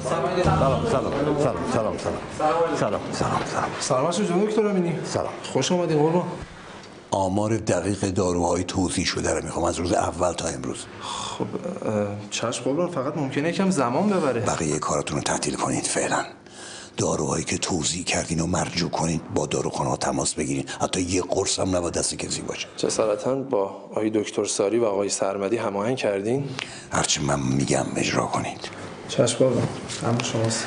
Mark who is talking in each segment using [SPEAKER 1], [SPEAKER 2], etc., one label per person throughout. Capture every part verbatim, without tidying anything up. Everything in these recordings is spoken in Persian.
[SPEAKER 1] سلام سلام سلام سلام سلام سلام سلام
[SPEAKER 2] سلام سلام دکتر امینی.
[SPEAKER 1] سلام.
[SPEAKER 2] خوش آمدین قربان.
[SPEAKER 1] آمار دقیق داروهای توزیع شده رو میخوام از روز اول تا امروز.
[SPEAKER 2] خب چشم قربان، فقط ممکنه یکم زمان ببره.
[SPEAKER 1] بقیه کاراتون رو تعطیل کنید فعلا. داروهایی که توزیع کردین و مرجوع کنید، با داروخانه ها تماس بگیرید. حتی یه قرص هم نباید دست کسی باشه.
[SPEAKER 2] جسارتاً با آقای دکتر ساری و آقای سرمدی هماهنگ کردین؟
[SPEAKER 1] هرچی من میگم اجرا کنید.
[SPEAKER 2] چشم قربان. همون شماست.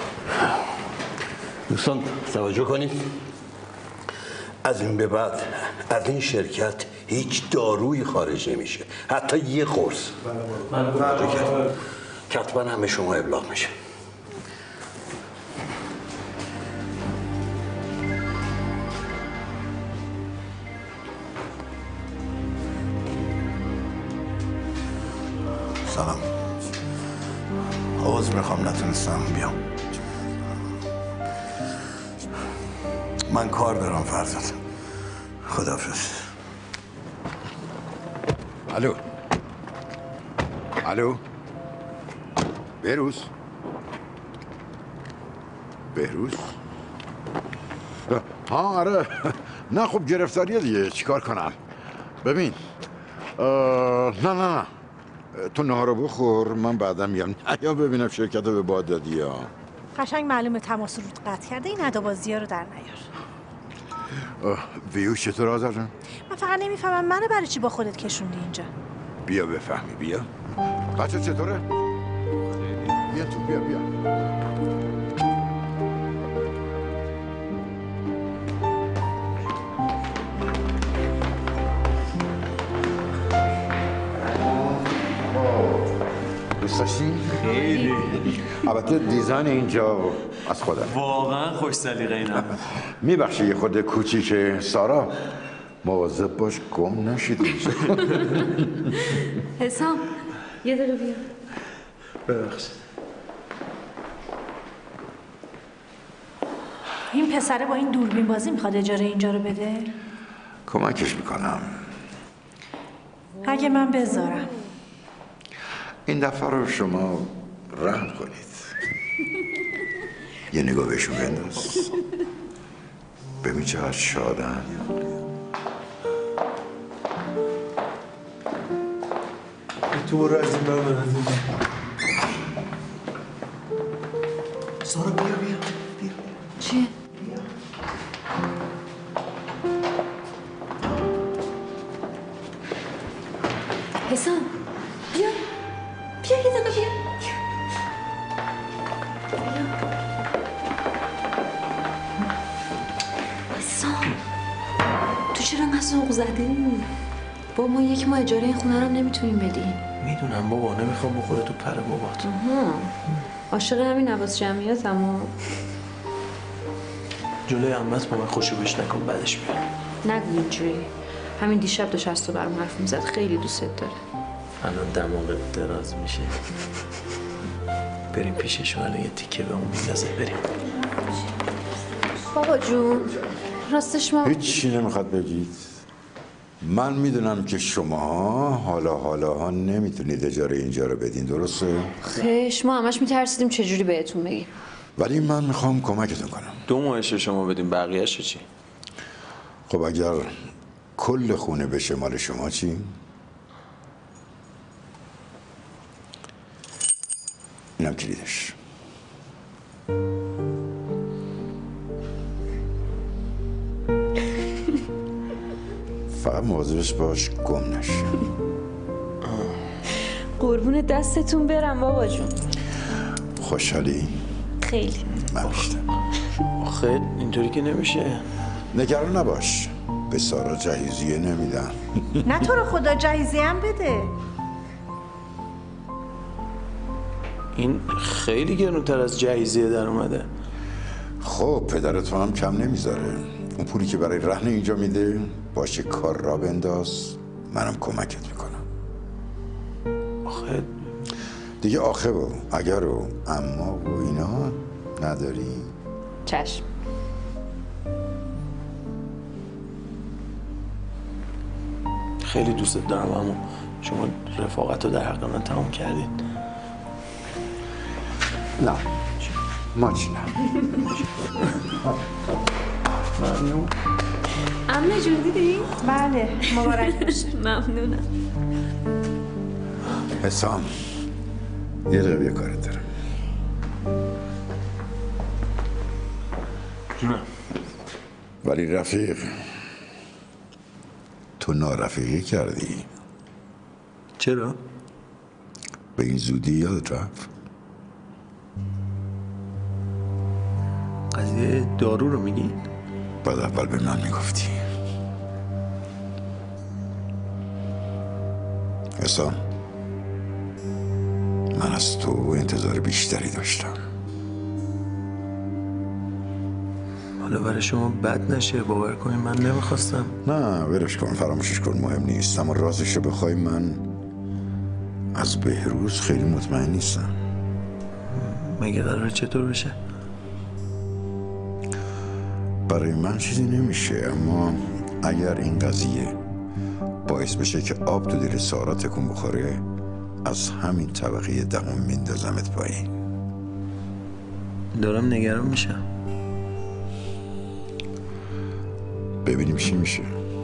[SPEAKER 1] دوستان توجه کنید. از این به بعد از این شرکت هیچ دارویی خارج نمیشه، حتی یه قرص.
[SPEAKER 2] من
[SPEAKER 1] کتبا همه شما ابلاغ میشه. سلام. عذر میخوام نتونستم بیام. من کار دارم فرزاد. خداحافظ.
[SPEAKER 3] الو الو بهروز بهروز ها آره نه خب گرفتاریه دیگه، چیکار کنم؟ ببین نه نه نه تو نهارو بخور، من بعدا میام یا ببینم شرکت رو به باد دادی یا
[SPEAKER 4] قشنگ معلومه تماس رود قطع کرده. این ادابازی ها رو در نیار.
[SPEAKER 3] ویو چطور آذر جان؟
[SPEAKER 4] من فقط نمیفهمم منو برای چی با خودت کشوندی اینجا.
[SPEAKER 3] بیا بفهمی. بیا بچه چطوره؟ بیا تو بیا بیا دوست داشتی؟
[SPEAKER 5] خیلی.
[SPEAKER 3] البته دیزاین اینجا از خودم.
[SPEAKER 5] واقعا خوش سلیقه اینا.
[SPEAKER 3] میبخشی یه خود کوچیکه. سارا مواظب باش گم نشید اینجا.
[SPEAKER 6] حسام یه دقیقه بیا.
[SPEAKER 2] ببخشید.
[SPEAKER 4] این پسره با این دوربین بازی میخواد اجاره اینجا رو بده؟
[SPEAKER 3] کمکش میکنم.
[SPEAKER 4] اگه من بذارم.
[SPEAKER 3] این دفعه رو شما رحم کنید. یه نگاه بهشون بنداز. ببین چقدر شادن.
[SPEAKER 5] تو برو از این برو بنازیم.
[SPEAKER 1] سارا بیا بیا بیا.
[SPEAKER 6] چیه؟ حسام بیا بیا یه دقیقه بیا. حسام تو چرا انقدر سوق زدی؟ با ما یک ماه اجاره این خونه رو نمیتونیم بدیم.
[SPEAKER 5] میدونم بابا، نمیخوام بخوره تو پر بابات.
[SPEAKER 6] عاشق همین نواز جمعیت اما
[SPEAKER 5] جلوی عمت با من خوشوبش نکن، بعدش بیا.
[SPEAKER 6] نگو اینجوری. همین دیشب داشت از تو برام حرف میزد، خیلی دوستت داره.
[SPEAKER 5] الان دماغت دراز میشه. بریم پیشش و الان یه تیکه به اون میندازه. بریم.
[SPEAKER 6] بابا جون راستش ما
[SPEAKER 3] هیچی نمیخواد بگید. من میدونم که شما حالا حالا ها نمیتونید اجاره اینجا رو بدین، درسته؟
[SPEAKER 6] خیش ما همش میترسیدیم چجوری بهتون بگیم.
[SPEAKER 3] ولی من میخوام کمکتون کنم.
[SPEAKER 5] دو ماهش شما بدیم، بقیه‌شو چی؟
[SPEAKER 3] خب اگر کل خونه بشه مال شما چی؟ اینم کلیدش. فقط مواظبش باش گم نشه.
[SPEAKER 6] قربون دستتون برم بابا جون.
[SPEAKER 3] خوشحالی؟
[SPEAKER 6] خیلی.
[SPEAKER 3] من بیشتر.
[SPEAKER 5] آخه اینطوری که نمیشه.
[SPEAKER 3] نگران نباش، به سارا جهیزیه نمیدم.
[SPEAKER 4] نه تو رو خدا جهیزیه هم بده.
[SPEAKER 5] این خیلی گرونتر از جهیزیه در اومده.
[SPEAKER 3] خب پدرت هم کم نمیذاره. اون پولی که برای رهن اینجا میده باشه کار را بنداز، منم کمکت میکنم.
[SPEAKER 5] آخه
[SPEAKER 3] دیگه آخه و اگر و اما و اینا نداری؟
[SPEAKER 6] چشم.
[SPEAKER 5] خیلی دوست دارم اما شما رفاقت رو در حق من تمام کردید.
[SPEAKER 3] نه ماچی نه.
[SPEAKER 5] ممنون.
[SPEAKER 6] امنه جون دیدی؟
[SPEAKER 4] بله مبارک باشه.
[SPEAKER 6] ممنونم.
[SPEAKER 3] حسام یه دقیقه کارت دارم.
[SPEAKER 5] جونم.
[SPEAKER 3] ولی رفیق تو نارفیقی کردی.
[SPEAKER 5] چرا؟
[SPEAKER 3] به این زودی یادت رفت؟
[SPEAKER 5] قضیه دارو رو میگی؟
[SPEAKER 3] بعد اول به من میگفتی. حسام من از تو انتظار بیشتری داشتم.
[SPEAKER 5] حالا برای شما بد نشه، باور کنید من نمیخواستم.
[SPEAKER 3] نه ولش کن، فراموشش کن، مهم نیست. اما رازش رو بخوای من از بهروز خیلی مطمئن نیستم.
[SPEAKER 5] مگه قراره چطور بشه؟
[SPEAKER 3] برای من چیزی نمیشه، اما اگر این قضیه باعث بشه که آب تو دل سارا تکون بخوره، از همین طبقه دهم میندازمت پایین.
[SPEAKER 5] دارم نگران میشم.
[SPEAKER 3] ببینیم چی میشه.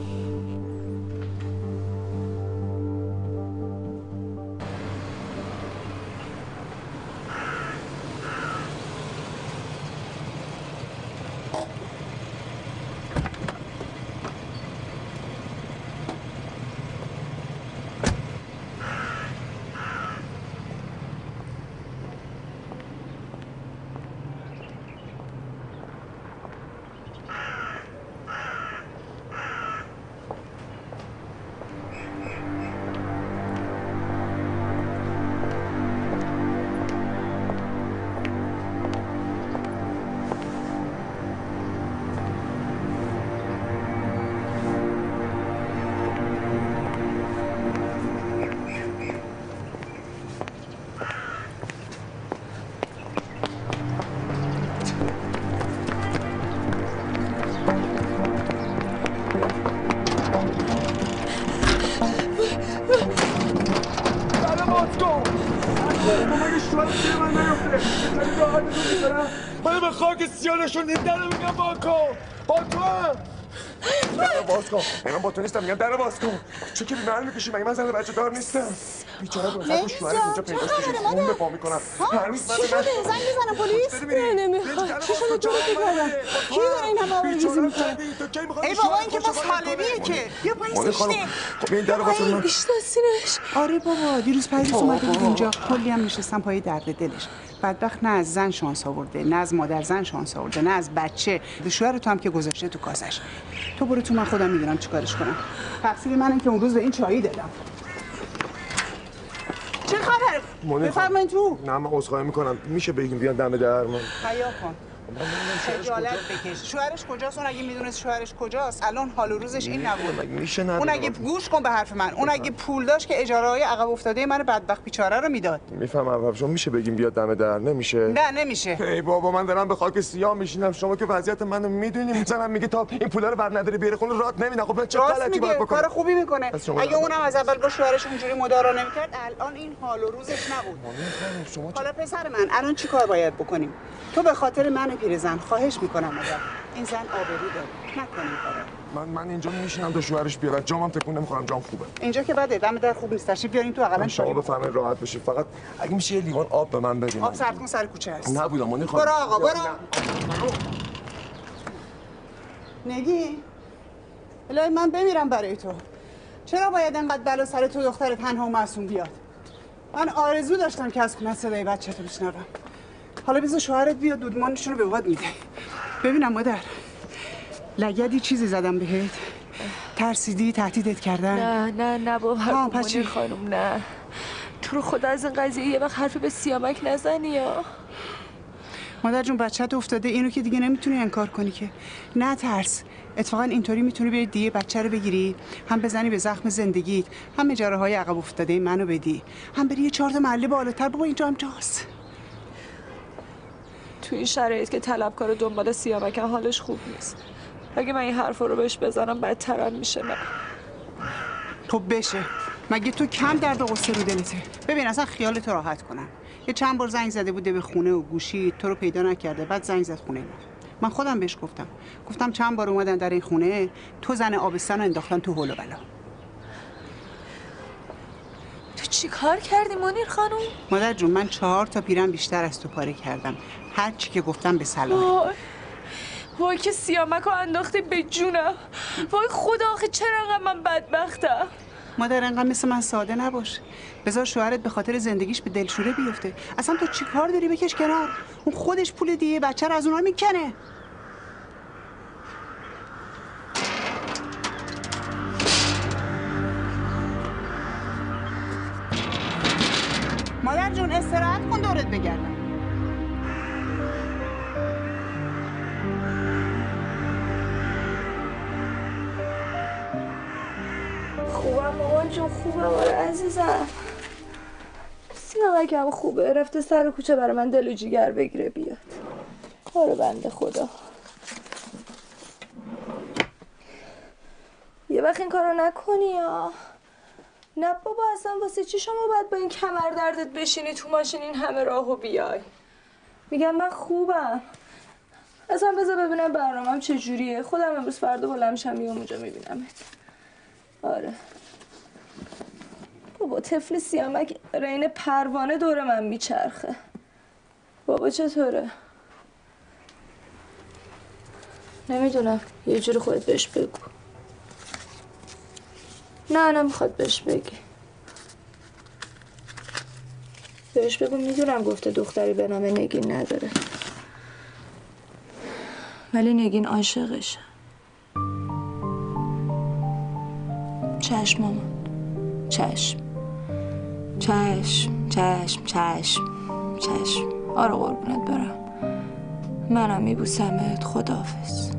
[SPEAKER 7] من به خاک سیانشون در رو میگم با کن با تو در رو باز کن. من با تو نیستم، میگم در رو باز کن. چه که بیمار میکشی؟ مگه من زن بچه دار نیستم؟ بیچاره دو خط و شوهرت اینجا پیداش میشه، خون به پا میکنم.
[SPEAKER 8] چی شده؟ زنگ بزنم پلیس؟ نه نمیخواد. چی شده تو رو بگردم؟ کی داره این همه آبروریزی میکنه؟ ای بابا این که با سالمیه که بیا پایین سشته.
[SPEAKER 7] خب این در رو باز کن.
[SPEAKER 8] بیشتاستینش. آره بابا دیروز پیروز اومده بود اینجا، کلی هم نشستم پای درد دلش. بدبخت نه از زن شانس آورده، نه از مادر زن شانس آورده، نه از بچه. شوهر تو هم که گذاشته تو کاسش. تو برو تو، من خودم میدونم چیکارش کنم. تقصیر منه که اون روز به این چایی دادم. چه خبره؟ بفرمایید تو.
[SPEAKER 7] نه من عذرخواهی میکنم، میشه بگیم بیان دم در من؟
[SPEAKER 8] حیا کن. خجالت بکش. شوهرش کجاست؟ اون اگه میدونست شوهرش کجاست الان حال و روزش این نبود.
[SPEAKER 7] میشه
[SPEAKER 8] اون اگه گوش کن به حرف من، اون اگه پول داشت که اجاره های عقب افتاده من بدبخت بیچاره رو میداد.
[SPEAKER 7] میفهمم شما، میشه بگیم بیاد دم در؟ نمیشه؟
[SPEAKER 8] نه نمیشه.
[SPEAKER 7] ای بابا من دارم به خاک سیاه میشینم، شما که وضعیت منو میدونیم. زنم میگه تا این پولا رو بر نداره بیاره خونه رات نمیدن. خب چه غلطی باید بکنه؟
[SPEAKER 8] کار خوبی میکنه. اگه اونم از اول با شوهرش اونجوری مدارا نمیکرد الان این حال و روزش نبود.
[SPEAKER 7] شما
[SPEAKER 8] حالا پسر من الان چیکار باید بکنیم؟ تو به خاطر من پیرزن خواهش میکنم ازت، این زن آبرو داره، نکنیم کارو.
[SPEAKER 7] من من اینجا میشینم تا شوهرش بیاد، جامم تکون نمیخورم، جام خوبه.
[SPEAKER 8] اینجا که بده، دم در خوب نیست، تشریف بیارین تو اقلا
[SPEAKER 7] شما بفهمید راحت بشید. فقط اگه میشه یه لیوان آب به من بدین.
[SPEAKER 8] آب سرد کن سر کوچه هست.
[SPEAKER 7] نبودم من نمیخوام.
[SPEAKER 8] برو آقا برو. نگی الهی من بمیرم برای تو. چرا باید انقدر بلا سر تو دختر تنها و معصوم بیاد؟ من آرزو داشتم که از خونه صدای بچه‌تو بشنوم. حالا بذار شوهرت بیاد دودمانشون رو به باد میده. ببینم مادر لگدی چیزی زدم بهت؟ ترسیدی؟ تهدیدت کردن؟
[SPEAKER 9] نه نه نه بابا منیر خانم نه. تو رو خدا از این قضیه یه وقت حرفی به سیامک نزنی یا
[SPEAKER 8] مادر جون بچه‌ت افتاده، اینو که دیگه نمیتونی انکار کنی که. نه ترس، اتفاقا اینطوری میتونی بری دیگه بچه رو بگیری، هم بزنی به زخم زندگیت، هم اجاره های عقب افتاده منو بدی، هم بری یه چهار تا محله بالاتر. بابا اینجا هم جاست.
[SPEAKER 9] تو این شرایط که طلبکار دنبال سیامکن حالش خوب نیست. اگه من این حرفا رو بهش بزنم بدترم میشه. نه
[SPEAKER 8] تو بشه مگه تو کم درد و غصه رو دلته؟ ببین اصلا خیالتو راحت کنم، یه چند بار زنگ زده بوده به خونه و گوشی تو رو پیدا نکرده، بعد زنگ زد خونه ما. من خودم بهش گفتم گفتم چند بار اومدن در این خونه، تو زن آبستن رو انداختن تو هول و بلا.
[SPEAKER 9] تو چی کار کردی منیر خانم؟
[SPEAKER 8] مادر جون من چهار تا پیرن بیشتر از تو پاره کردم، هر چی که گفتم به صلاح.
[SPEAKER 9] وای وای که سیامک رو انداختی به جونم. وای خدا آخه چرا انقدر من بدبختم؟
[SPEAKER 8] مادر انقدر مثل من ساده نباش، بذار شوهرت به خاطر زندگیش به دلشوره بیفته. اصلا تو چی کار داری؟ بکش کنار، اون خودش پول دیگه بچه رو از اونها میکنه. مادر جون استراحت کن دورت بگردم.
[SPEAKER 9] خوبم مامان جون، خوبم آره عزیزم. سیامک هم خوبه، رفته سر کوچه برای من دل و جیگر بگیره بیاد. آره بنده خدا. یه وقت این کارو نکنی یا نه بابا، اصلا واسه چی شما باید با این کمر دردت بشینی تو ماشین این همه راهو بیای؟ میگم من خوبم. اصلا بذار ببینم برنامه‌م چجوریه. خودم امروز فردا بلند میشم میام اونجا میبینمت. آره بابا طفل سیامک رین پروانه دور من میچرخه. بابا چطوره؟ نمیدونم، یه جوری خودت بهش بگو. نه نمیخواد بهش بگی. بهش بگو میدونم گفته دختری به نام نگین نداره، ولی نگین عاشقشه. چشم مامان، چشم چشم چشم چشم چشم. آره قربونت برم، منم میبوسمت. خداحافظ.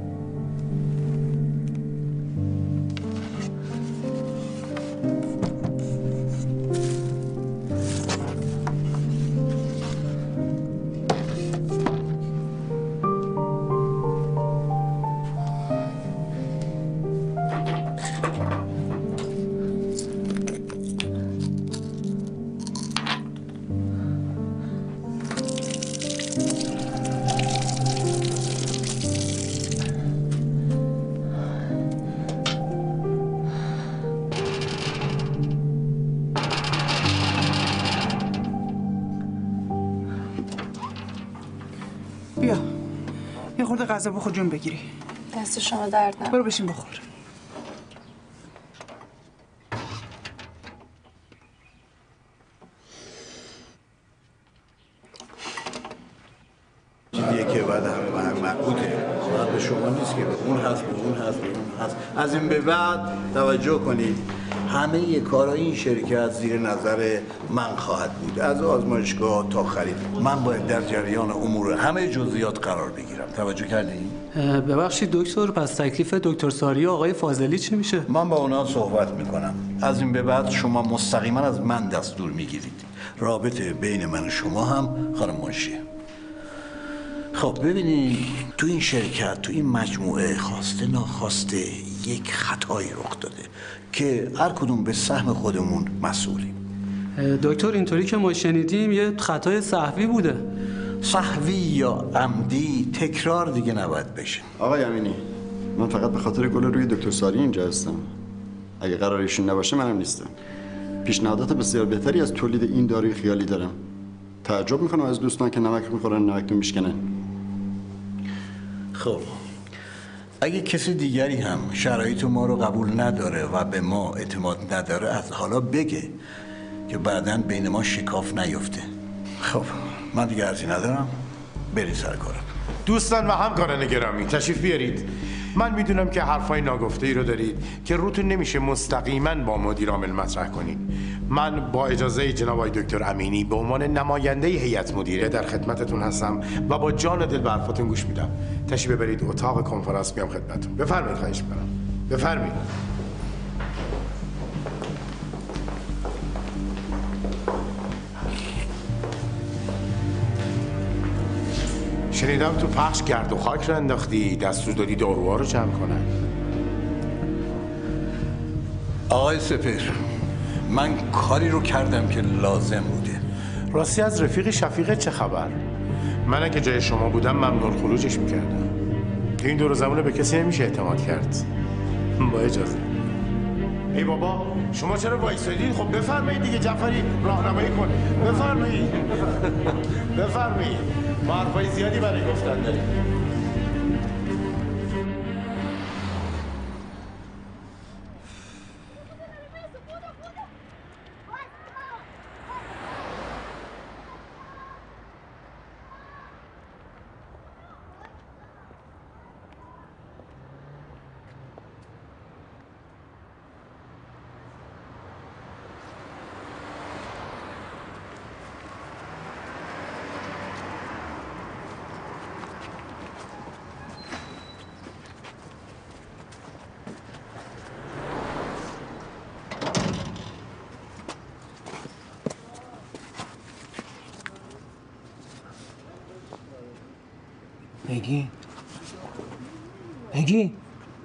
[SPEAKER 8] بیا یه خورده غذا بخور جون بگیری.
[SPEAKER 9] دست شما درد نکنه.
[SPEAKER 8] برو بشین بخور.
[SPEAKER 1] چیزیه که بعد همه به هم مربوطه، بعد به شما نیست که اون هست به اون هست به اون هست. از این به بعد توجه کنید همه کارهای این شرکت زیر نظر من خواهد بود، از آزمایشگاه تا خرید. من باید در جریان امور همه جزئیات قرار بگیرم. توجه کردین؟
[SPEAKER 10] ببخشید دکتر، پس تکلیف دکتر ساری و آقای فاضلی چی میشه؟
[SPEAKER 1] من با اونا صحبت میکنم. از این به بعد شما مستقیما از من دستور میگیرید. رابطه بین من و شما هم خانم منشیه. خب ببینید تو این شرکت، تو این مجموعه خواسته ناخواسته یک خطایی رخ داده که هر کدوم به سهم خودمون مسئولیم.
[SPEAKER 10] دکتر اینطوری که ما شنیدیم یه خطای سهوی بوده.
[SPEAKER 1] سهوی یا عمدی تکرار دیگه نباید بشه.
[SPEAKER 11] آقای امینی، من فقط به خاطر گل روی دکتر ساری اینجا هستم. اگه قرار ایشون نباشه منم نیستم. پیشنهادات بسیار بهتری از تولید این داروی خیالی دارم. تعجب میکنم از دوستان که نمک میخورن نمک میشکنن.
[SPEAKER 1] خب اگه کسی دیگری هم شرایط ما رو قبول نداره و به ما اعتماد نداره از حالا بگه که بعداً بین ما شکاف نیفته. خب من دیگه عرضی ندارم، بری سر کارم.
[SPEAKER 12] دوستان و همکاران گرامی تشریف بیارید. من میدونم که حرفای ناگفته ای رو دارید که روتون نمیشه مستقیما با مدیر عامل مطرح کنید. من با اجازه جناب آقای دکتر امینی به عنوان نماینده هیئت مدیره در خدمتتون هستم و با جان و دل به حرفاتون گوش میدم. تشریف ببرید اتاق کنفرانس، میام خدمتتون. بفرمایید. خواهش می‌کنم. بفرمایید. شنیدم تو پخش گرد و خاک رو انداختی، دستور دادی داروها رو جمع کنن.
[SPEAKER 1] آقای سپر، من کاری رو کردم که لازم بوده.
[SPEAKER 12] راستی از رفیق شفیقت چه خبر؟ من اگه جای شما بودم ممنون خروجش میکردم. تو این دور زمانه به کسی نمیشه اعتماد کرد. با اجازه. ای بابا شما چرا وایسادین؟ خب بفرمایید دیگه جعفری راهنمایی کن. بفرمایید. بفرمایید. ما حرفای زیادی برای گفتن داریم.
[SPEAKER 13] نگین نگین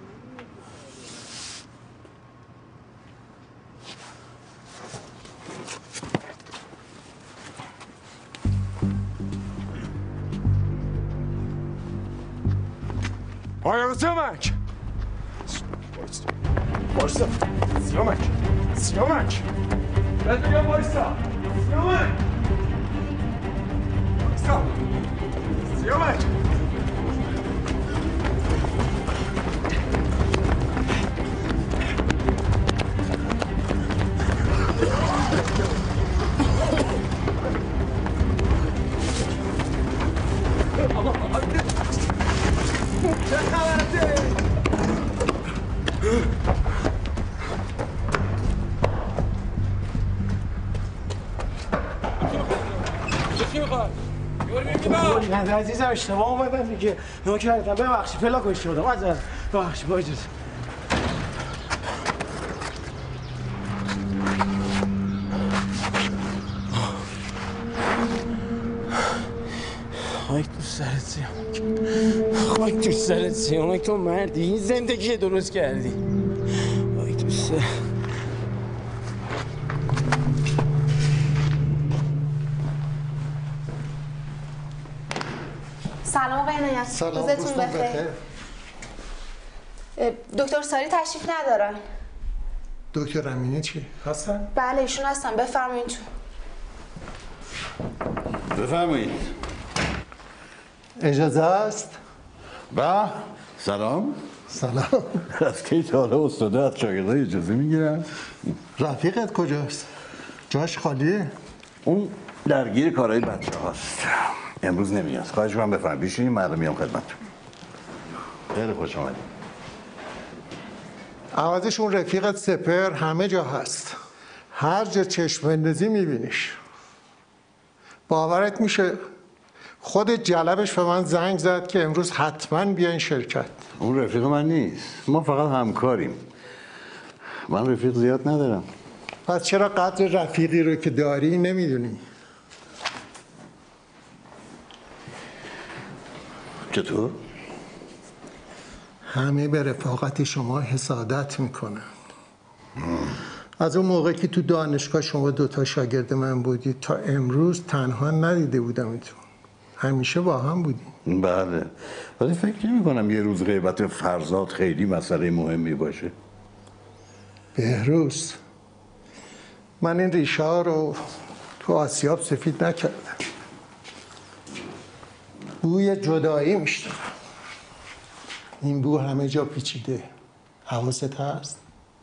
[SPEAKER 7] آیا سیامک بایستا سیامک سیامک بهت بگم بایستا سیامک بایستا سیامک
[SPEAKER 13] چه خبرته؟
[SPEAKER 7] چی میخواد؟ یوری
[SPEAKER 13] نه عزیزم اشتباه اومدن دیگه نوکرتم ببخشید فلا کش شدم از ببخشید با اجازه خاک تو سرت سیامک خاک تو سرت سیامک تو مردی این زندگی درست کردی خاک تو سرت
[SPEAKER 14] سلام آقای عنایت.
[SPEAKER 15] سلام
[SPEAKER 14] روزتون بخیر. دکتر ساری تشریف ندارن.
[SPEAKER 15] دکتر امینی چی؟ هستن؟
[SPEAKER 14] بله ایشون هستن. بفرمایید تو.
[SPEAKER 1] بفرمایید.
[SPEAKER 15] اجازه است؟
[SPEAKER 1] با سلام.
[SPEAKER 15] سلام.
[SPEAKER 1] از کی تا حالا استاده از شاگردای اجازه میگیرن؟
[SPEAKER 15] رفیقت کجاست؟ جاش خالیه؟
[SPEAKER 1] اون درگیر کارهای بچه هاست. امروز نمیاد. خواهش می‌کنم بفرمایید. بیشین مردم میام خدمتتون. خیلی خوش آمدید.
[SPEAKER 15] عوضش اون رفیقت سپر همه جا هست. هر جا چشم بندازی میبینیش. باورت میشه خود جلبش به من زنگ زد که امروز حتما بیا این شرکت.
[SPEAKER 1] اون رفیق من نیست. ما فقط همکاریم. من رفیق زیاد ندارم.
[SPEAKER 15] پس چرا قدر رفیقی رو که داری نمیدونی؟
[SPEAKER 1] چطور؟
[SPEAKER 15] همه به رفاقت شما حسادت میکنن. از اون موقع که تو دانشگاه شما دوتا شاگرد من بودید تا امروز تنها ندیده بودم ایتون. همیشه با هم بودیم.
[SPEAKER 1] بله. ولی فکر نمی کنم یه روز غیبت فرزاد خیلی مسئله مهمی باشه.
[SPEAKER 15] بهروز من این ریشه ها رو تو آسیاب سفید نکردم. بوی جدایی میشتم. این بو همه جا پیچیده. حواست هست؟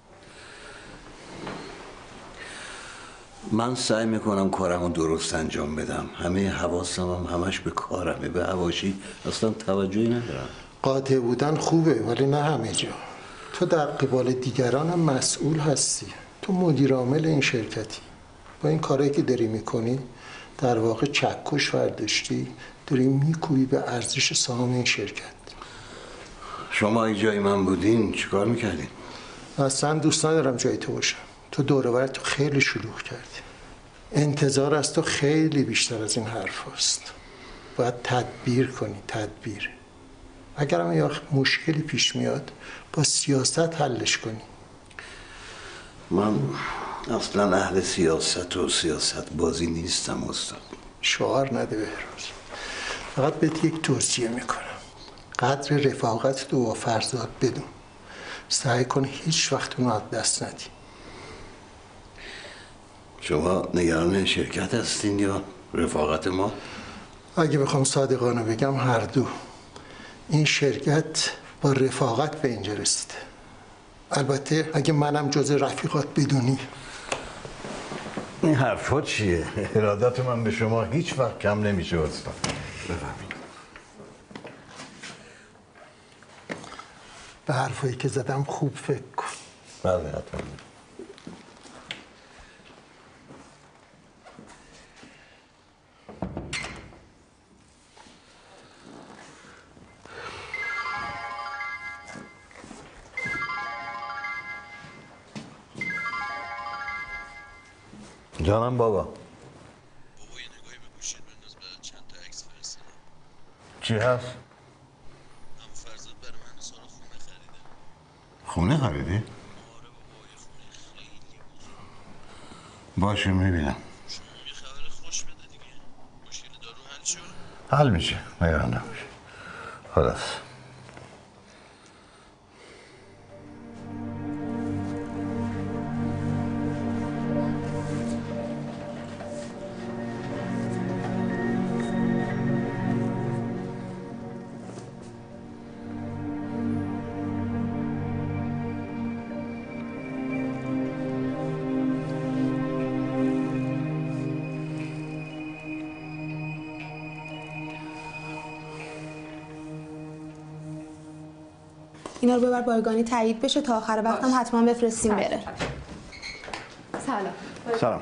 [SPEAKER 1] من سعی میکنم کارمو درست انجام بدم. همه حواسم هم همش به کارمه. به حواشی اصلا توجهی ندارم.
[SPEAKER 15] قاطع بودن خوبه ولی نه همه جا. تو در قبال دیگران هم مسئول هستی. تو مدیر عامل این شرکتی. با این کارهایی که داری میکنی در واقع چکش ورداشتی، داری میکوبی به ارزش سهام این شرکت.
[SPEAKER 1] شما ای جای من بودین چیکار میکردین؟
[SPEAKER 15] اصلا دوست ندارم جای تو باشم. تو دور و بر تو خیلی شلوغ کردی. انتظار از تو خیلی بیشتر از این حرف هست. باید تدبیر کنی، تدبیر. اگر هم یه مشکلی پیش میاد با سیاست حلش کنی.
[SPEAKER 1] من اصلا اهل سیاست و سیاست بازی نیستم استاد.
[SPEAKER 15] شعار نده بهروز. فقط بهت یک توصیه میکنم. قدر رفاقت تو با فرزاد بدون. سعی کن هیچ وقت اونو از دست ندی.
[SPEAKER 1] شما نگران شرکت هستین یا رفاقت ما؟
[SPEAKER 15] اگه بخوام صادقانه بگم هر دو. این شرکت با رفاقت به اینجا رسیده. البته اگه منم جز رفیقات بدونی.
[SPEAKER 1] این حرفا چیه؟ ارادت من به شما هیچ وقت کم نمیشه استاد. بفهمید.
[SPEAKER 15] به حرفایی که زدم خوب فکر کن.
[SPEAKER 1] بله حتما. جانم بابا. بابا
[SPEAKER 16] یه نگاهی به گوشیت بنداز، برای چند تا عکس فرستادم.
[SPEAKER 1] چی هست؟
[SPEAKER 16] هم فرزاد برای من سارا خونه خریده.
[SPEAKER 1] خونه خریدی؟
[SPEAKER 16] آره بابا، یه خونه خیلی بزرگ.
[SPEAKER 1] باشه میبینم.
[SPEAKER 16] شما یه خبر خوش بده دیگه. مشکل دارو حل شد؟
[SPEAKER 1] حل میشه، نگران نباش. خلاص.
[SPEAKER 14] اینا رو ببر بایگانی تایید بشه تا آخر وقتم حتما بفرستیم بره. سلام.
[SPEAKER 1] سلام.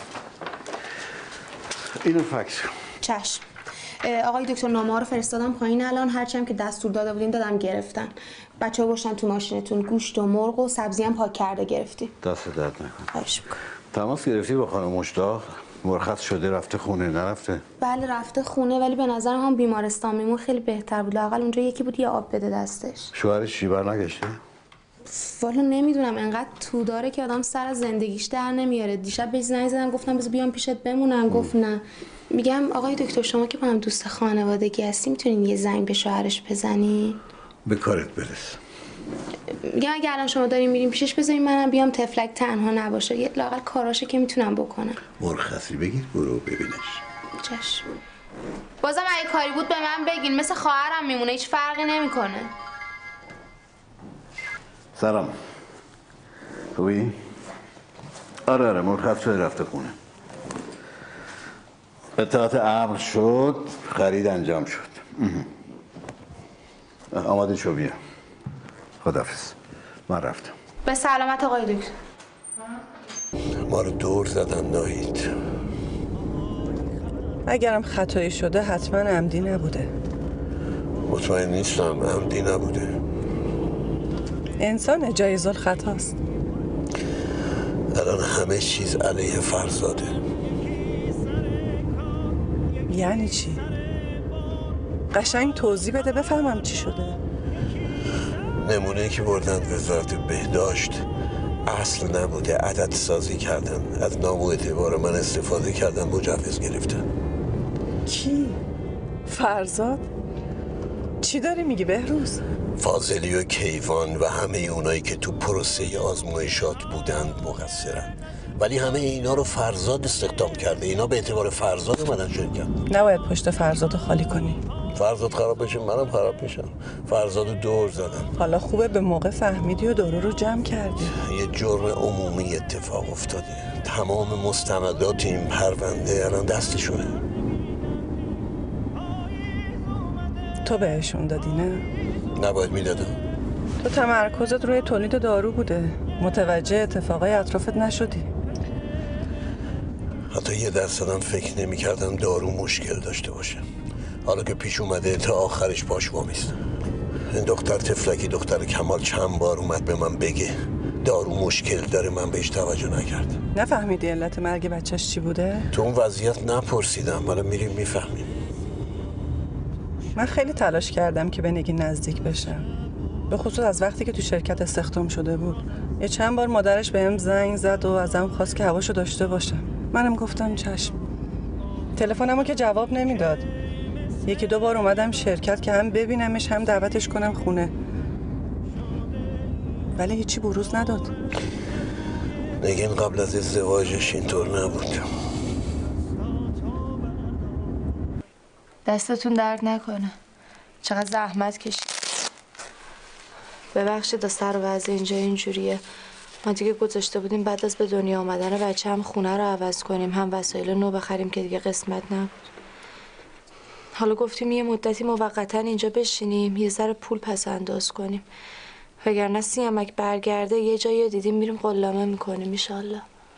[SPEAKER 1] اینو فکس.
[SPEAKER 14] چشم. آقای دکتر نامه رو فرستادم پایین الان، هرچی هم که دستور داده بودیم دادم گرفتن. بچه‌ها گوشتن تو ماشینتون گوشت و مرغ و سبزی هم پاک کرده گرفتیم.
[SPEAKER 1] دست درد نکن.
[SPEAKER 14] خواهش می‌کنم.
[SPEAKER 1] تماس گرفتی با خانم مشتاق؟ مرخص شده رفته خونه نرفته؟
[SPEAKER 14] بله رفته خونه، ولی به نظر هم بیمارستان میمون خیلی بهتر بود. لااقل اونجا یکی بود یه آب بده دستش.
[SPEAKER 1] شوهرش چی بر نگشته؟
[SPEAKER 14] والا نمیدونم، انقدر تو داره که آدم سر از زندگیش در نمیاره. دیشب بهش زنگ زدم گفتم بذار بیام پیشت بمونم، گفت نه. میگم آقای دکتر شما که با هم دوست خانوادگی هستی میتونین یه زنگ به شوهرش بزنین؟
[SPEAKER 1] به کارت برس.
[SPEAKER 14] میگم اگه الان شما دارین میرین پیشش بذارین منم بیام، تفلک تنها نباشه. یه لااقل کاراشه که میتونم بکنم.
[SPEAKER 1] مرخصی بگیر برو ببینش.
[SPEAKER 14] چشم. بازم اگه کاری بود به من بگین، مثل خواهرم میمونه، هیچ فرقی نمیکنه.
[SPEAKER 1] سلام. خوبی؟ آره آره مرخص شده رفته خونه. اطلاعات امر شد، خرید انجام شد. آماده شو بیا. خداحافظ. من رفتم.
[SPEAKER 14] به سلامت آقای دکتر.
[SPEAKER 1] ما رو دور زدن ناهید.
[SPEAKER 17] اگرم خطایی شده حتما عمدی نبوده.
[SPEAKER 1] مطمئن نیستم عمدی نبوده.
[SPEAKER 17] انسان جایز الخطاست.
[SPEAKER 1] الان همه چیز علیه فرزاده.
[SPEAKER 17] یعنی چی؟ قشنگ توضیح بده بفهمم چی شده.
[SPEAKER 1] نمونه که بردن وزارت بهداشت اصل نبوده، عدد سازی کردن، از نام و اعتبار من استفاده کردن، مجوز گرفتن.
[SPEAKER 17] کی؟ فرزاد؟ چی داری میگی بهروز؟
[SPEAKER 1] فاضلی و کیوان و همه اونایی که تو پروسه آزمایشات بودن مقصرن، ولی همه اینا رو فرزاد استخدام کرده. اینا به اعتبار فرزاد اومدن شرکت.
[SPEAKER 17] نباید پشت فرزاد خالی کنی.
[SPEAKER 1] فرزاد خراب بشه منم خراب میشم. فرزاد دور زدم.
[SPEAKER 17] حالا خوبه به موقع فهمیدی و دورو رو جمع کردی.
[SPEAKER 1] یه جرم عمومی اتفاق افتاده. تمام مستندات این پرونده الان دستشونه.
[SPEAKER 17] تو بهشون دادی نه؟
[SPEAKER 1] نباید میدادم.
[SPEAKER 17] تو تمرکزت روی تولید دارو بوده، متوجه اتفاقای اطرافت نشدی.
[SPEAKER 1] حتی یه درصدم فکر نمی کردم دارو مشکل داشته باشه. حالا که پیش اومده تا آخرش باش وامیستم. این دختر تفلکی دختر کمال چند بار اومد به من بگه دارو مشکل داره، من بهش توجه نکرد.
[SPEAKER 17] نفهمیدی علت مرگ بچهش چی بوده؟
[SPEAKER 1] تو اون وضعیت نپرسیدم، حالا میریم میفهمیم.
[SPEAKER 17] من خیلی تلاش کردم که به نگی نزدیک بشم. به خصوص از وقتی که تو شرکت استخدام شده بود. یه چند بار مادرش بهم زنگ زد و ازم خواست که هواشو داشته باشم. منم گفتم چشم. تلفنمو که جواب نمیداد. یکی دو بار اومدم شرکت که هم ببینمش هم دعوتش کنم خونه. ولی هیچی بروز نداد.
[SPEAKER 18] نگین قبل از ازدواجش اینطور نبود.
[SPEAKER 9] دستتون درد نکنه. چقدر زحمت کشید. ببخشید تا سر وضع اینجا اینجوریه. ما دیگه گذاشته بودیم بعد از به دنیا آمدن بچه هم خونه رو عوض کنیم هم وسایل نو بخریم که دیگه قسمت نبود. حالا گفتیم یه مدتی موقتا اینجا بشینیم یه ذره پول پس انداز کنیم. وگرنه سیامک برگرده یه جایی دیدیم میریم قلامه میکنیم ایشالله.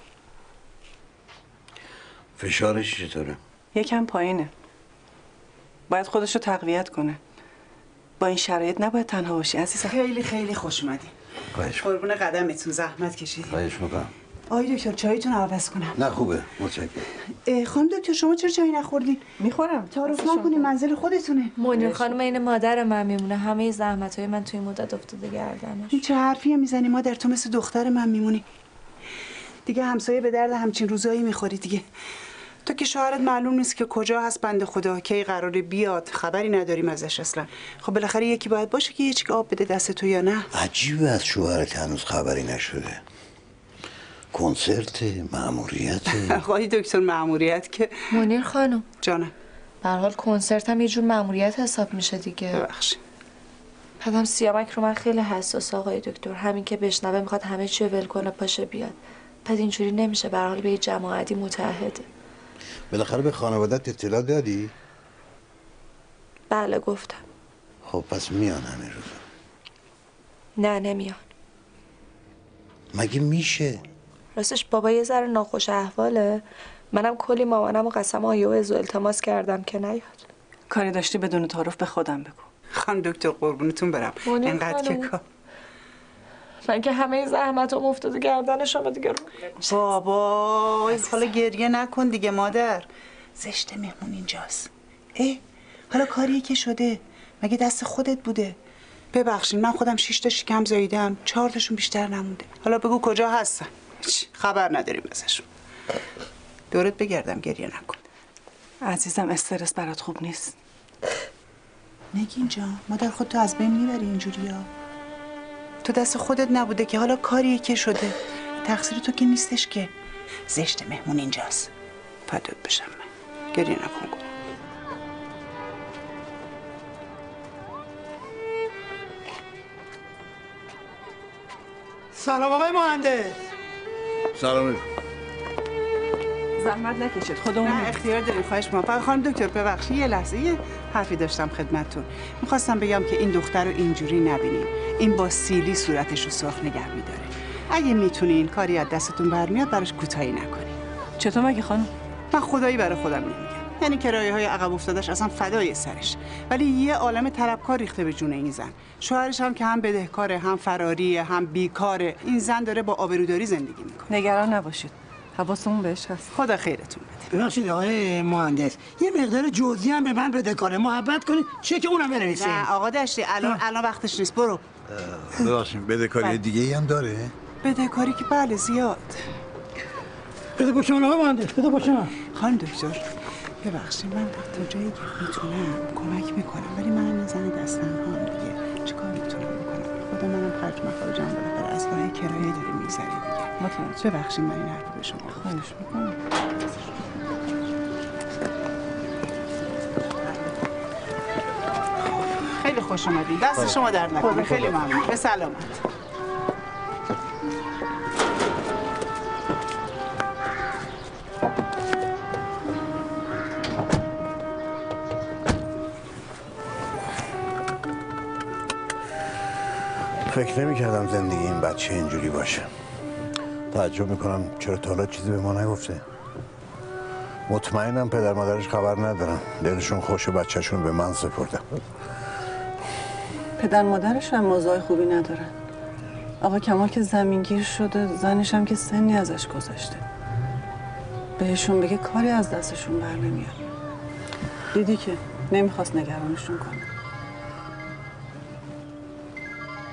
[SPEAKER 1] فشارش چطوره؟
[SPEAKER 17] یکم پایینه. باید خودشو تقویت کنه. با این شرایط نباید تنها باشی عزیزم.
[SPEAKER 8] خیلی خیلی خوش اومدین.
[SPEAKER 1] خواهش
[SPEAKER 8] قربون قدمتون زحمت کشیدین.
[SPEAKER 1] خواهش میکنم.
[SPEAKER 8] آقای دکتر چایتون رو عوض کنم.
[SPEAKER 1] نه خوبه متشکرم.
[SPEAKER 8] خانم دکتر شما چرا چایی نخوردین؟
[SPEAKER 17] میخورم.
[SPEAKER 8] تعارف نکنین منزل خودتونه.
[SPEAKER 9] منیر خانم این مادر من میمونه. همه زحمت‌های من توی مدت افتاده گردنش.
[SPEAKER 8] این چه حرفیه میزنی؟ مادر تو مثل دختر من میمونی. دیگه همسایه به درد همچین روزایی میخوری دیگه. تو که شوهرت معلوم نیست که کجا هست بنده خدا، کی قراره بیاد، خبری نداریم ازش اصلا. خب بالاخره یکی باید باشه که یه چیک آب بده دست تو یا نه.
[SPEAKER 1] عجیبه از شوهرت هنوز خبری نشده. کنسرت، مأموریت.
[SPEAKER 8] آقای دکتر مأموریت که
[SPEAKER 9] منیر خانم
[SPEAKER 8] جانم.
[SPEAKER 9] به هر حال کنسرت هم یه جور مأموریت حساب میشه دیگه.
[SPEAKER 8] ببخشید.
[SPEAKER 9] بعدم سیامک رو من خیلی حساس آقای دکتر. همین که بشنوه میخواد همه چی ول کنه پاشه بیاد. بعد اینجوری نمیشه. به هر حال به یه جماعتی متحده.
[SPEAKER 1] بالاخره به خانوادت اطلاع دادی؟
[SPEAKER 9] بله گفتم.
[SPEAKER 1] خب پس میان همین روزا.
[SPEAKER 9] نه نمیان.
[SPEAKER 1] مگه میشه؟
[SPEAKER 9] راستش بابا یه ذره ناخوش احواله. منم کلی مامانم و قسم آیوز و التماس کردم که نیاد.
[SPEAKER 17] کاری داشتی بدون تعارف به خودم بگو.
[SPEAKER 8] خانم دکتر قربونتون برم. اینقدر که کار.
[SPEAKER 9] من که همه زحمتام افتاده گردن شما دیگه رو.
[SPEAKER 8] بابا حالا گریه نکن دیگه مادر. زشت مهمون اینجاست. اه حالا کاری که شده مگه دست خودت بوده؟ ببخشید من خودم شش تا شکم زاییدم، چهار تاشون بیشتر نمونده. حالا بگو کجا هستن؟ خبر نداریم ازشون. دورت بگردم گریه نکن.
[SPEAKER 17] عزیزم استرس برات خوب نیست.
[SPEAKER 8] نگین جان مادر خودتو از بین میبری اینجوری ها. تو دست خودت نبوده که حالا کاریه که شده. تقصیر تو که نیستش که. زشت مهمون اینجاست. فدات بشم من. گریه نکن گو.
[SPEAKER 13] سلام آقای مهندس.
[SPEAKER 1] سلام علیکم.
[SPEAKER 17] زحمت نکشید خودمون.
[SPEAKER 8] نه اختیار داریم خواهش می‌کنم. فقط خانم دکتر ببخشید یه لحظه یه حرفی داشتم خدمتتون. می‌خواستم بگم که این دختر رو اینجوری نبینین. این با سیلی صورتش رو سرخ نگه می‌داره. اگه میتونین کاری از دستتون برمیاد براش کوتاهی نکنین.
[SPEAKER 17] چطور مگه خانم؟
[SPEAKER 8] من خدایی برای خودم نمیگم. یعنی کرایه‌های عقب افتادش اصلا فدای سرش. ولی یه عالم طلبکار ریخته به جون این زن. شوهرش هم که هم بدهکاره، هم فراریه، هم بیکاره. این زن داره با آبروداری زندگی میکنه.
[SPEAKER 17] نگران نباشید. حواسمون بهش هست.
[SPEAKER 8] خدا خیرتون بده.
[SPEAKER 13] ببخشید آقای مهندس یه مقدار جزئی هم به من بده کاره محبت کنید چک اونم بنویسید.
[SPEAKER 8] نه آقا دشتی الان الان وقتش نیست. برو.
[SPEAKER 1] ببخشید بدهکاری دیگه ای هم داره؟
[SPEAKER 8] بدهکاری که بله زیاد.
[SPEAKER 13] بده باشم آقای مهندس بده باشم.
[SPEAKER 8] خانم دکتر ببخشید من تا جایی که میتونم کمک میکنم ولی من زن دست تنهام دیگه چیکار میتونم بکنم؟ خدا منم خرج مخارجم بالاخره از راه کرایه داره میگذره دیگه. متوجه. ببخشید من این حرفو به شما
[SPEAKER 17] خواهش میکنم.
[SPEAKER 8] خیلی خوش اومدید. دست شما درد نکنه. خیلی ممنون. به سلامت.
[SPEAKER 1] فکر نمی کردم زندگی این بچه اینجوری باشه. تعجب میکنم چرا تا حالا چیزی به ما نگفته. مطمئنم پدر مادرش خبر ندارن. دلشون خوش بچهشون به من سپردن.
[SPEAKER 17] پدر مادرش هم موضوع خوبی ندارن. آقا کمال که زمینگیر شده، زنش هم که سنی ازش گذشته. بهشون بگه کاری از دستشون بر نمیاد. دیدی که نمیخواست نگرانشون کنه.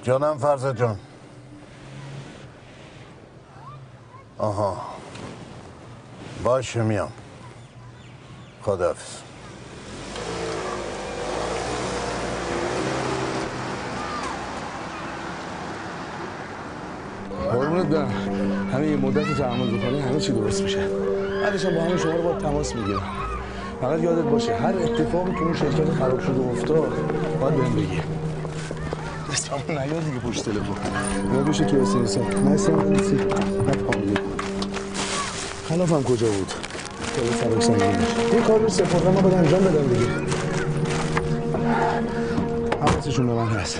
[SPEAKER 3] جانم فرزاد جان. آها باشه میام. خداحافظ.
[SPEAKER 19] قربونت برم. همین یه مدت تحمل بکنی همه چی درست میشه. بعدش هم با همین شما رو باید تماس میگیرم. فقط یادت باشه هر اتفاقی تو اون شرکت خراب شده و افتاد باید بهم بگی. اسممو نیاد دیگه پشت تلفن. یاد بشه تو اس ام اس نه اسم نیستی. نه پامیده. خلافم کجا بود؟ تو به سرک سنگین باشه. این کار رو سپردم ما باید انجام بدم دیگه. حواسشون به من هست.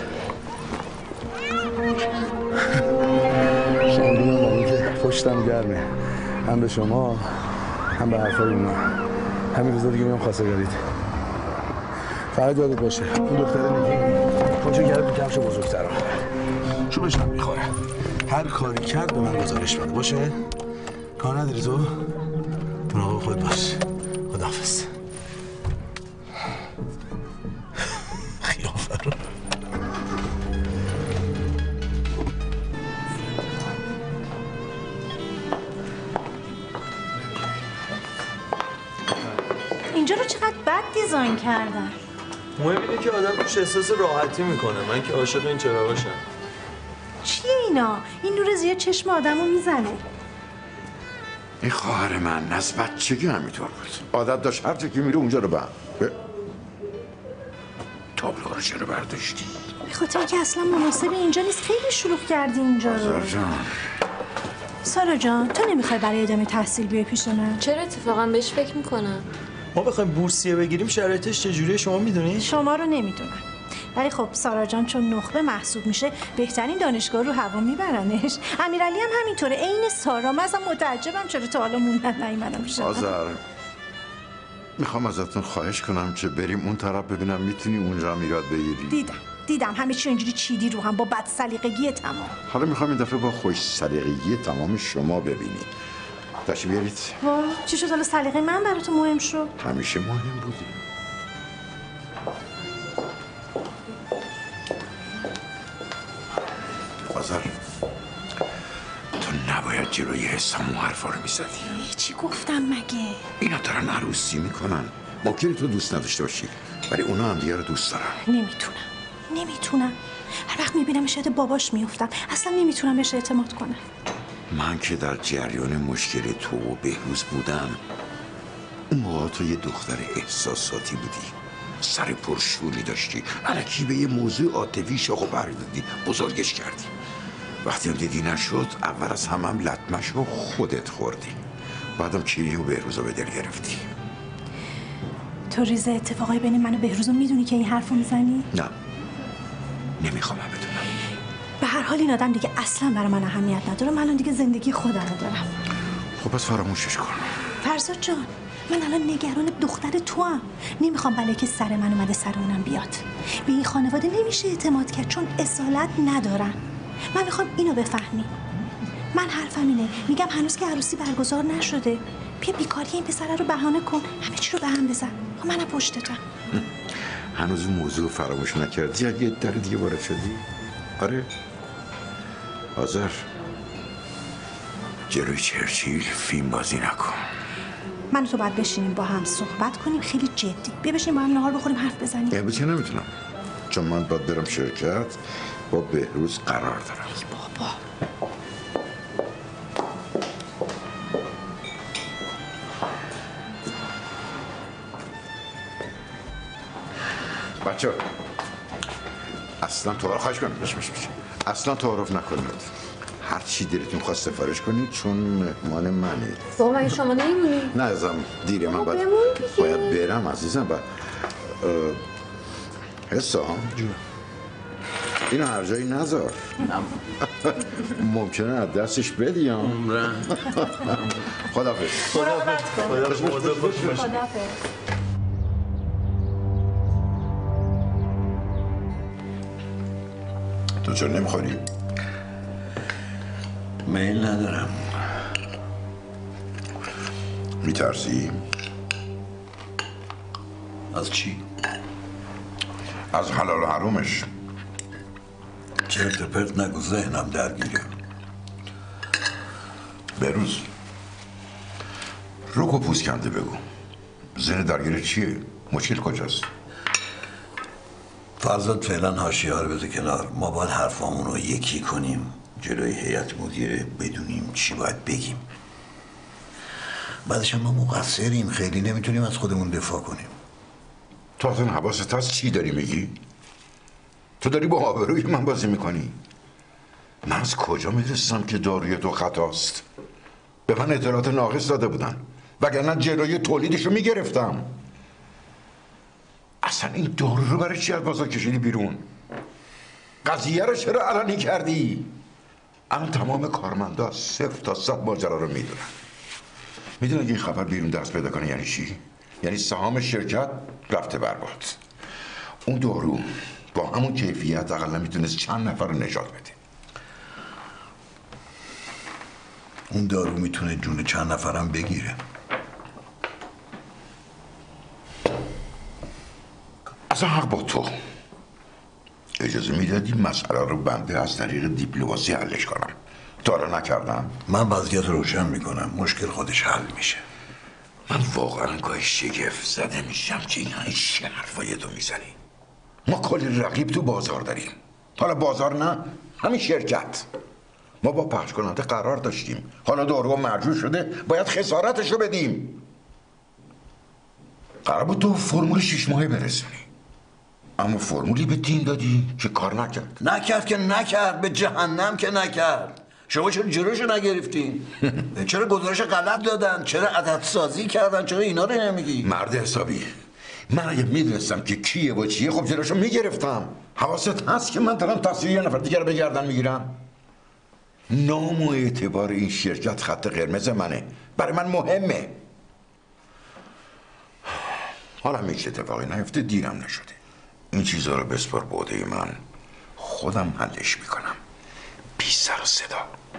[SPEAKER 19] شنبینم با این که پشتم گرمه. هم به شما هم به حرفای اونا. همین روزا دیگه میام خواستگارید. فقط یادت باشه اون دختره نگی پاچه کرده تو کفش بزرگترا. چوبش هم میخوره. هر کاری کرد به من گزارش بده باشه؟ کار نداری تو؟ مراقب خود باش. خداحافظ. خیافه رو
[SPEAKER 4] اینجا رو چقدر بد دیزاین کردن.
[SPEAKER 5] مهم اینه که آدم روش احساس راحتی میکنه. من که عاشق این چراغاشم.
[SPEAKER 4] چیه اینا؟ این نور زیاد چشم آدمو میزنه.
[SPEAKER 3] این خواهر من از بچگی همینطور بود. عادت داشت هر جا که میره اونجا رو بهم. تابلوها رو چرا برداشتی؟
[SPEAKER 4] به خاطر اینکه اصلا مناسب اینجا نیست. خیلی شلوغ کردی اینجا رو.
[SPEAKER 3] سارا جان.
[SPEAKER 4] سارا جان تو نمیخوای برای ادامه تحصیل بیای پیش من؟
[SPEAKER 6] چرا اتفاقا بهش فکر میکنم.
[SPEAKER 5] ما بخوایم بورسیه بگیریم شرایطش چجوریه شما میدونید؟
[SPEAKER 4] شما رو نمیدونم. ولی خب سارا جان چون نخبه محسوب میشه بهترین دانشگاه رو هوا میبرنش. امیرعلی هم همینطوره عین سارا. من اصلا متعجبم چرا تا حالا موندن نیومدم پیش من.
[SPEAKER 3] آذر میخوام ازتون خواهش کنم که بریم اون طرف ببینم میتونی اونجا هم ایراد بگیری.
[SPEAKER 4] دیدم دیدم همه چی اینجوری چیدی رو هم با بد سلیقگی تمام.
[SPEAKER 3] حالا میخوام این دفعه با خوش سلیقگی تمام شما ببینید. تشریف بیارید.
[SPEAKER 4] وا چی شد حالا سلیقه من برای تو مهم شد؟
[SPEAKER 3] همیشه مهم بودی. آذر تو نباید جلوی حسام و حرفا رو میزدی.
[SPEAKER 4] چی گفتم مگه؟
[SPEAKER 3] اینا دارن عروسی میکنن. ممکنه تو دوست نداشته باشی ولی اونا هم دیگه رو دوست دارن.
[SPEAKER 4] نمیتونم نمیتونم. هر وقت میبینم شاید باباش میافتم اصلا نمیتونم بهش اعتماد کنم.
[SPEAKER 3] من که در جریان مشکل تو و بهروز بودم اون موقع تو یه دختر احساساتی بودی. سر پرشوری داشتی. الکی به یه موضوع عاطفی شاخ و برگ دادی. بزرگش کردی. وقتی هم دیدی نشد اول از همه هم لطمش رو خودت خوردی. بعدم کیری و بهروز رو به دل گرفتی.
[SPEAKER 4] تو ریز اتفاقای بین من و بهروز رو میدونی که این حرف رو میزنی؟
[SPEAKER 3] نه نمیخوام بدونم.
[SPEAKER 4] به هر حال این آدم دیگه اصلا برای من اهمیت نداره. من الان دیگه زندگی خودم رو دارم.
[SPEAKER 3] خب پس فراموشش کن.
[SPEAKER 4] فرزاد جان من الان نگران دختر تو هم. نمیخوام بله که سر من اومده سر اونم بیاد. به این خانواده نمیشه اعتماد کرد چون اصالت ندارن. من میخوام اینو بفهمی. من حرفم اینه میگم هنوز که عروسی برگزار نشده بیا بیکاری این پسره رو بهانه کن همه چی رو به هم بزن. منم پشتتم.
[SPEAKER 3] هنوز این موضوع فراموش نکردی اگه در دیگه وارد شدی؟ آره آذر جلوی چرچیل فیلم بازی نکن.
[SPEAKER 4] من تو باید بشینیم با هم صحبت کنیم خیلی جدی. بیا بشینیم با هم نهار بخوریم حرف بزنیم.
[SPEAKER 3] امروز که نمیتونم چون من باید برم شرکت با بهروز قرار دارم.
[SPEAKER 4] ای بابا
[SPEAKER 3] بچه اصلا تعارف خواهش کنید بش بش بش اصلا تعارف نکنید. هر چی دلتون خواست سفارش کنید چون مهمان منید.
[SPEAKER 6] بابا مگه شما نمیمونی؟
[SPEAKER 3] نه ازم دیره من باید, باید برم عزیزم. با حسام اینو هر جایی نذار. ممکنه از دستش بدی ها. خداحافظ.
[SPEAKER 5] خداحافظ. خداحافظ.
[SPEAKER 3] تو چرا نمیخوری؟
[SPEAKER 1] میل ندارم.
[SPEAKER 3] میترسی؟
[SPEAKER 1] از چی؟
[SPEAKER 3] از حلال و حرومش.
[SPEAKER 1] چرت پرت نگو، ذهنم درگیره.
[SPEAKER 3] بروز روکو پوست کنده بگو، ذهن درگیره چیه؟ مشکل کجاست؟
[SPEAKER 1] فرزاد فعلا حاشیه ها رو بذار کنار. ما باید حرفامون رو یکی کنیم جلوی هیئت مدیره، بدونیم چی باید بگیم. بعدش هم ما مقصریم، خیلی نمیتونیم از خودمون دفاع کنیم.
[SPEAKER 3] تو اصلا حواست هست چی داری میگی؟ تو داری با آبروی من بازی میکنی؟ من از کجا میدونستم که داروی تو خطاست؟ به من اطلاعات ناقص داده بودن، وگرنه جلوی تولیدشو میگرفتم. اصلا این دارو رو برای چی از بازار کشیدی بیرون؟ قضیه رو چرا علنی کردی؟ الان تمام کارمندا صفر تا صد ماجرا رو میدونن. میدونن این خبر بیرون دست پیدا کنه یعنی چی؟ یعنی سهام شرکت رفته برباد. اون دارو با همون کیفیت اقلا میتونست چند نفر رو نجات بده.
[SPEAKER 1] اون دارو میتونه جون چند نفرم بگیره.
[SPEAKER 3] اصلا حق با تو. اجازه میدادی مسئله رو بنده از طریق دیپلماسی حلش کنم. تا را نکردم.
[SPEAKER 1] من وضعیت روشن میکنم، مشکل خودش حل میشه.
[SPEAKER 3] من واقعا گاهی شگفت زده میشم که این همین چه حرفای تو میزنی. ما کلی رقیب تو بازار داریم. حالا بازار نه، همین شرکت. ما با پخش کننده قرار داشتیم، حالا دارو مرجوع شده، باید خسارتشو بدیم. قرار بود تو فرمول شش ماهه برسونی، اما فرمولی به تیم دادی که کار نکرد.
[SPEAKER 1] نکرد که نکرد، به جهنم که نکرد. شما چرا جلوشو نگرفتین؟ چرا گزارش غلط دادن؟ چرا عدد سازی کردن؟ چرا اینا رو نمیگی؟
[SPEAKER 3] مرد حسابی، من اگه میدونستم که کیه و چیه خب جلوشو میگرفتم. حواست هست که من دارم تصویر یه نفر دیگر رو به گردن میگیرم؟ نام و اعتبار این شرکت خط قرمز منه، برای من مهمه. حالا هیچ اتفاقی نیفته، دیرم نشده. این چیزا رو بسپار به عهده من، خودم حلش میکنم بی سر و صدا.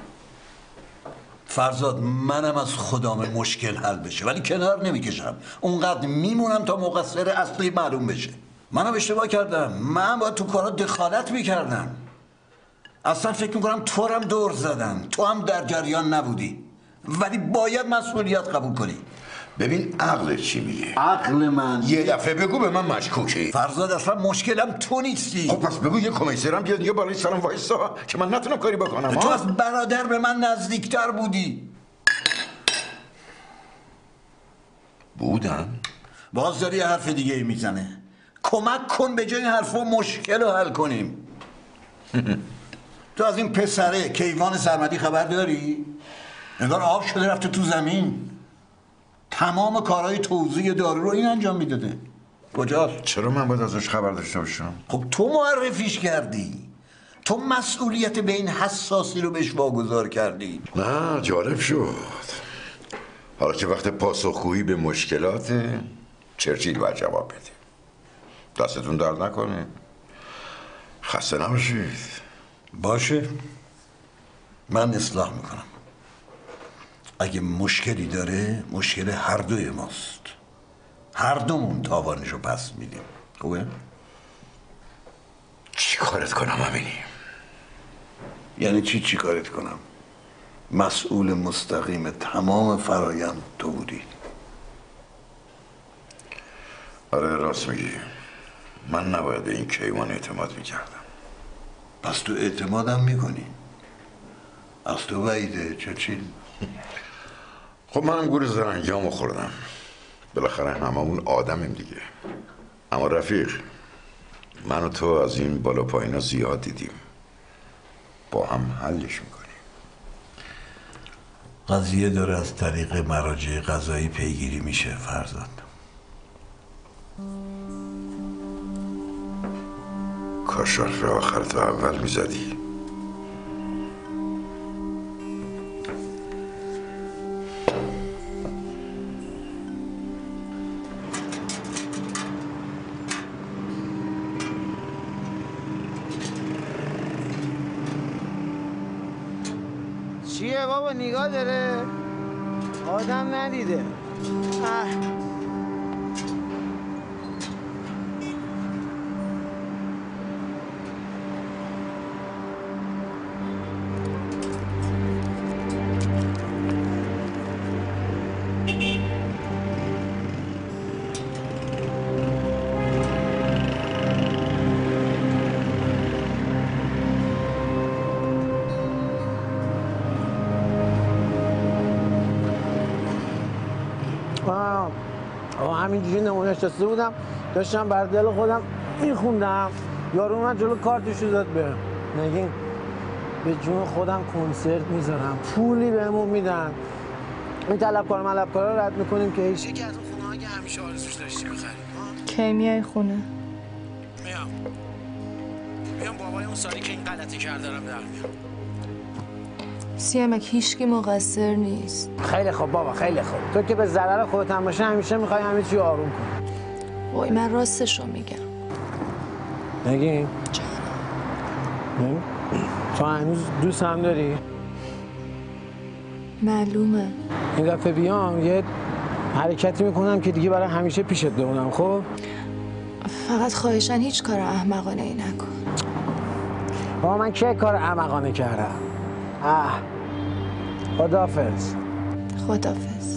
[SPEAKER 1] فرزاد، منم از خدام مشکل حل بشه ولی کنار نمیکشم. اونقدر میمونم تا مقصر اصلی معلوم بشه. منم اشتباه کردم، من باید تو کارا دخالت میکردم. اصلا فکر میکنم تو هم دور زدن، تو هم در جریان نبودی، ولی باید مسئولیت قبول کنی.
[SPEAKER 3] ببین عقل چی میگه؟
[SPEAKER 1] عقل من
[SPEAKER 3] یه دفعه بگو به من مشکوکی.
[SPEAKER 1] فرزاد اصلا مشکلم تو نیستی.
[SPEAKER 3] خب پس بگو یه کمیسرم بیاد دیگه بالای سرم وایسا که من نتونم کاری بکنم.
[SPEAKER 1] تو از برادر به من نزدیکتر بودی.
[SPEAKER 3] بودن؟
[SPEAKER 1] باز داری یه حرف دیگه ای میزنه. کمک کن به جای این حرفا مشکل رو حل کنیم. تو از این پسره کیوان سرمدی خبر داری؟ انگار آب شده رفته تو زمین. تمام کارهای توزیع دارو رو این انجام میداده. کجاست؟
[SPEAKER 3] چرا من باید ازش خبر داشته باشم؟
[SPEAKER 1] خب تو معرفیش کردی، تو مسئولیت به این حساسی رو بهش واگذار کردی.
[SPEAKER 3] نه جالب شد. حالا که وقت پاسخگویی به مشکلات چرچیل باید جواب بده. دستتون درد نکنه. خسته نباشید.
[SPEAKER 1] باشه، من اصلاح میکنم. اگه مشکلی داره مشکل هر دوی ماست، هر دومون تاوانشو پس میدیم. خوبه؟
[SPEAKER 3] چی کارت کنم امینی؟
[SPEAKER 1] یعنی چی چی کارت کنم؟ مسئول مستقیم تمام فرایند تو بودی.
[SPEAKER 3] آره راست میگی، من نباید به این کیوان اعتماد میکردم.
[SPEAKER 1] پس تو اعتمادم میکنی؟ از تو بعیده چرچیل.
[SPEAKER 3] خب منم گور زرنگیامو خوردم، بالاخره هممون آدمیم دیگه. اما رفیق، من و تو از این بالا پایینا زیاد دیدیم، با هم حلش میکنیم.
[SPEAKER 1] قضیه داره از طریق مراجع قضایی پیگیری میشه فرزاد.
[SPEAKER 3] کاش حرف آخرت اول میزدی.
[SPEAKER 13] چیه بابا نگاه داره؟ آدم ندیده. اه. همینجوری نمونه نشسته بودم داشتم بر دل خودم میخوندم، یارو من جلو کارتشو داد بهم. نگین به جون خودم کنسرت میذارم، پولی بهمون میدن، این طلبکار ملبکارا رو رد میکنیم که هیچ یکی از اون خونه‌ها که همیشه آرزوش داشتی بخریم.
[SPEAKER 9] کی میای خونه؟
[SPEAKER 13] میام میام بابای اون سالی که این غلطی کرده دارم در میام.
[SPEAKER 9] سیامک هیچکی مقصر نیست.
[SPEAKER 13] خیلی خوب بابا، خیلی خوب. تو که به ضرر خودت هم باشه همیشه میخوای همه چی آروم کنی.
[SPEAKER 9] وای من راستشو میگم.
[SPEAKER 13] نگین تو هنوز دوست هم داری؟
[SPEAKER 9] معلومه.
[SPEAKER 13] این دفعه بیام یه حرکتی میکنم که دیگه برای همیشه پیشت بمونم. خب
[SPEAKER 9] فقط خواهشن هیچ کار احمقانه ای نکن.
[SPEAKER 13] بابا من چه کار احمقانه کردم؟ اه خداحافظ.
[SPEAKER 9] خداحافظ.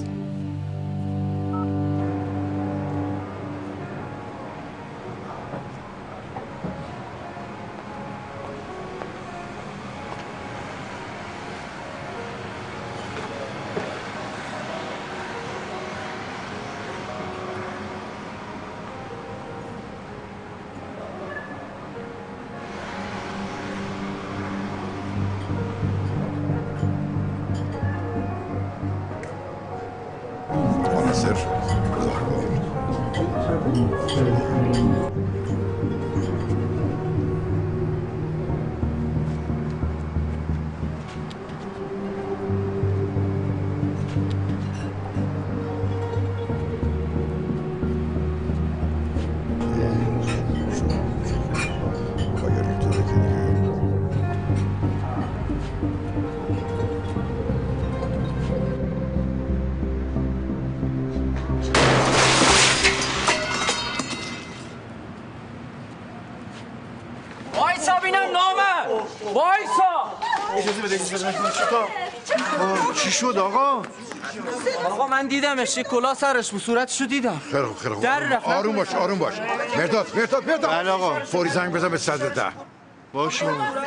[SPEAKER 20] چی شد آقا؟
[SPEAKER 21] آقا من دیدمش، یه کلاه سرش بود، صورتشو دیدم.
[SPEAKER 3] خیلی خوب خیلی خوب.
[SPEAKER 21] در رفت.
[SPEAKER 3] آروم باش آروم باش. مرداد مرداد مرداد.
[SPEAKER 20] بله آقا.
[SPEAKER 3] فوری زنگ بزن به صد و ده.
[SPEAKER 20] باشه آقا.
[SPEAKER 21] زنگ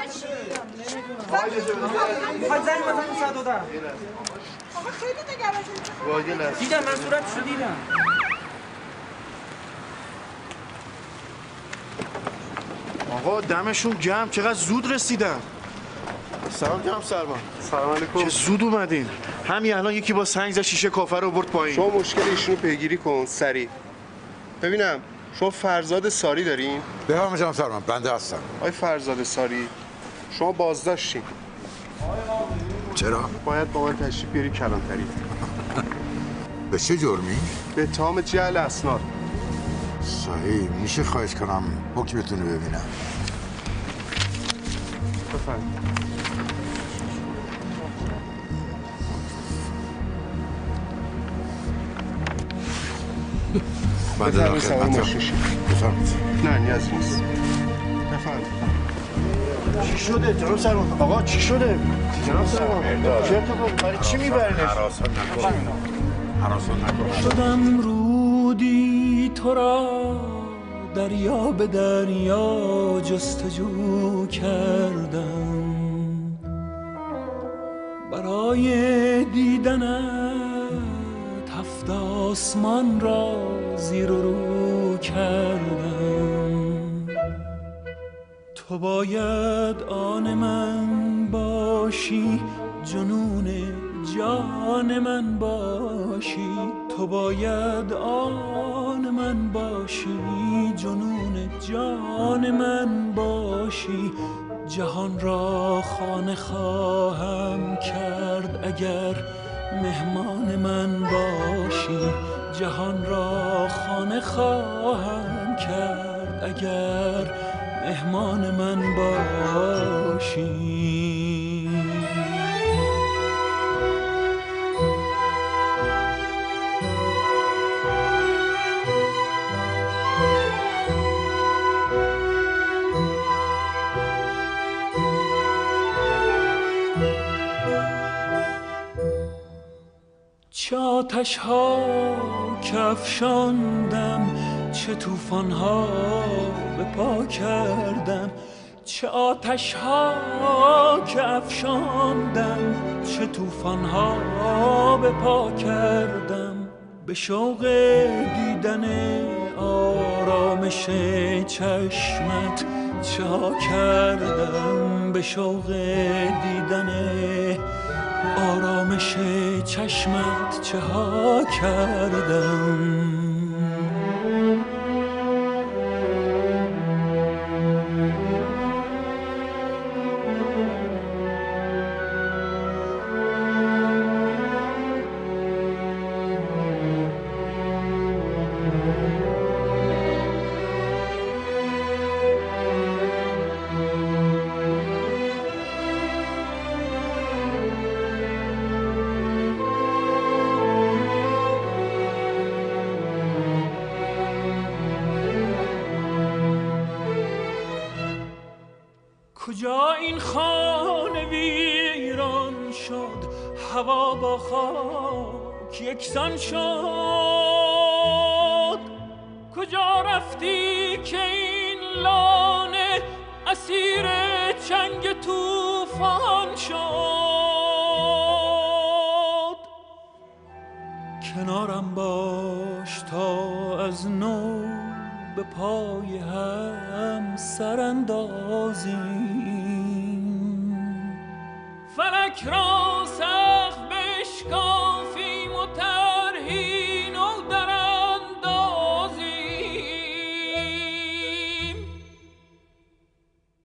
[SPEAKER 21] بزن صد و ده.
[SPEAKER 8] آقا خیلی نگرانم.
[SPEAKER 21] دیدم من صورتشو دیدم.
[SPEAKER 20] آقا دمشون گرم، چقدر زود رسیدن. سلام جناب سرمان.
[SPEAKER 22] سلام علیکم.
[SPEAKER 20] چه زود اومدین. همین الان یکی با سنگ زد شیشه کافر رو برد پایین.
[SPEAKER 22] شما مشکل ایشونو پیگیری کن سریع. ببینم شما فرزاد ساری دارین؟
[SPEAKER 3] بفرمایید جناب سرمان، بنده هستم.
[SPEAKER 22] آقای فرزاد ساری شما بازداشتین.
[SPEAKER 3] چرا؟
[SPEAKER 22] باید با من تشریف بیاری کلانتری.
[SPEAKER 3] به چه جرمی؟
[SPEAKER 22] به اتهام جعل اسناد.
[SPEAKER 3] صحیح، میشه خواهش کنم حکمتون رو ببینم.
[SPEAKER 22] بفرمایید.
[SPEAKER 3] بعد در خدمت. بفرمایید.
[SPEAKER 22] نه نیاز نیست. بفرمایید.
[SPEAKER 20] چی شده جناب سرمان؟ آقا چی شده؟ جناب سرمان چه اتفاقی؟ برای چی میبرنش؟
[SPEAKER 3] حراسان نکن. حراسان نکن.
[SPEAKER 23] شدم رودی تو را دریا به دریا جستجو کردم، برای دیدنت هفت آسمان را زیر و رو کردم. تو باید آن من باشی، جنون جان من باشی. تو باید آن من باشی، جنون جان من باشی. جهان را خانه خواهم کرد اگر مهمان من باشی. جهان را خانه خواهم کرد اگر مهمان من باشی. چه آتش ها که افشاندم، چه طوفان ها به پا کردم. چه آتش ها که افشاندم، چه طوفان ها به پا کردم. به شوق دیدن آرامش چشمت چه ها کردم، به شوق دیدن آرامش چشمت چه ها کردم. کجا این خانه ویران شد، هوا با خاک یکسان شد. کجا رفتی که این لانه اسیر چنگ طوفان شد؟ کنارم باش تا از نو به پای هم سر اندازیم. فلک را